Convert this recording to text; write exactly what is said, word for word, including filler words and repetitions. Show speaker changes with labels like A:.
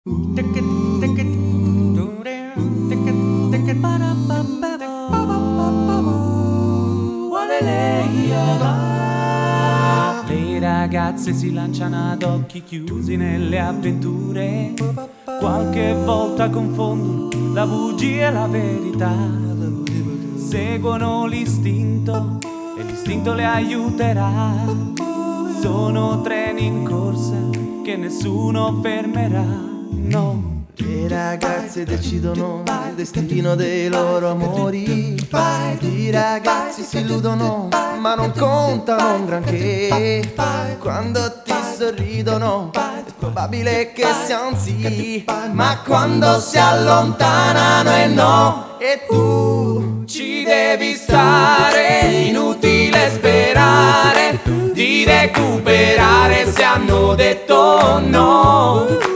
A: Le ragazze si lanciano ad occhi chiusi nelle avventure, qualche volta confondono la bugia e la verità, seguono l'istinto e l'istinto le aiuterà. Sono treni in corsa che nessuno fermerà, no.
B: Le ragazze decidono il destino dei loro amori, i ragazzi si illudono ma non contano un granché. Quando ti sorridono è probabile che sia un sì, ma quando si allontanano è no. E tu
A: Ci devi stare, inutile sperare di recuperare se hanno detto no.